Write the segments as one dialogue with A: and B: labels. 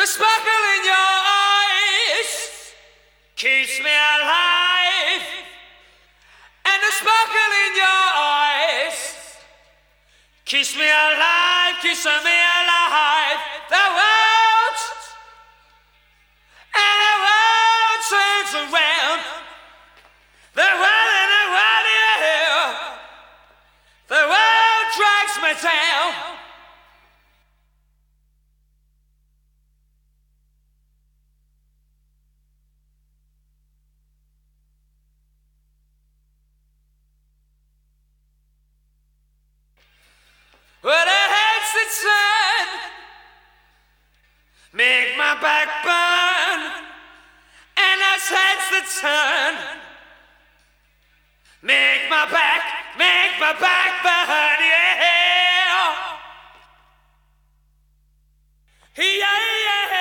A: sparkle in your eyes keeps me alive. And the sparkle in your eyes keeps me alive, keeps me alive. The world and the world turns around. The world and the world, yeah. The world drags me down. Well, the heads that turn make my back burn, and those heads that turn make my back burn, yeah. Yeah, yeah,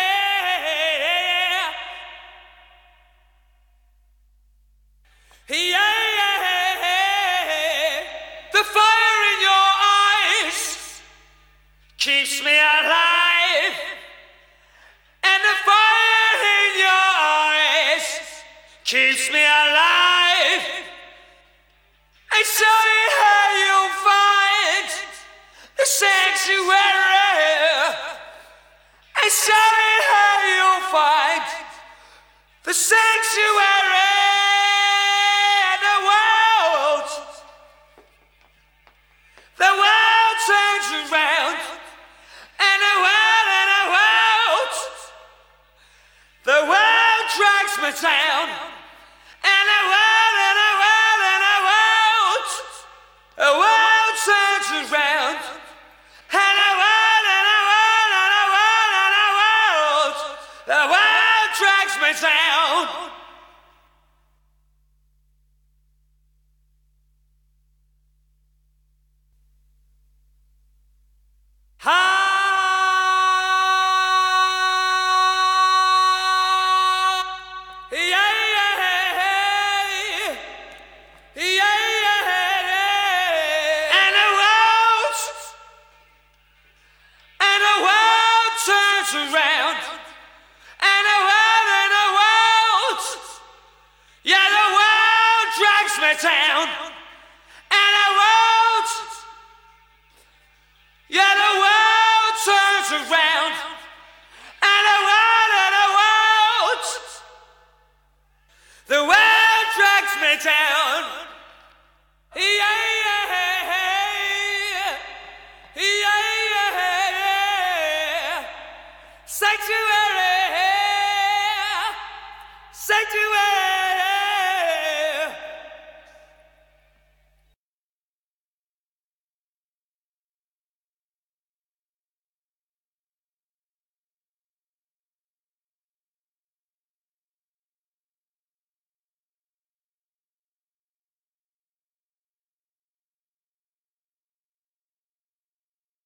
A: yeah, yeah. The fire in your eyes keeps me alive, and the fire in your eyes keeps me alive. I show you how you'll find the sanctuary. I show you how you'll find the sanctuary. The world turns around, and the world drags me down, and the world turns around, and the world drags me down. Around, and the world, yeah, the world drags me down, and the world, yeah, the world turns around, and the world drags me down, yeah, yeah, yeah, yeah. Sanctuary, sanctuary.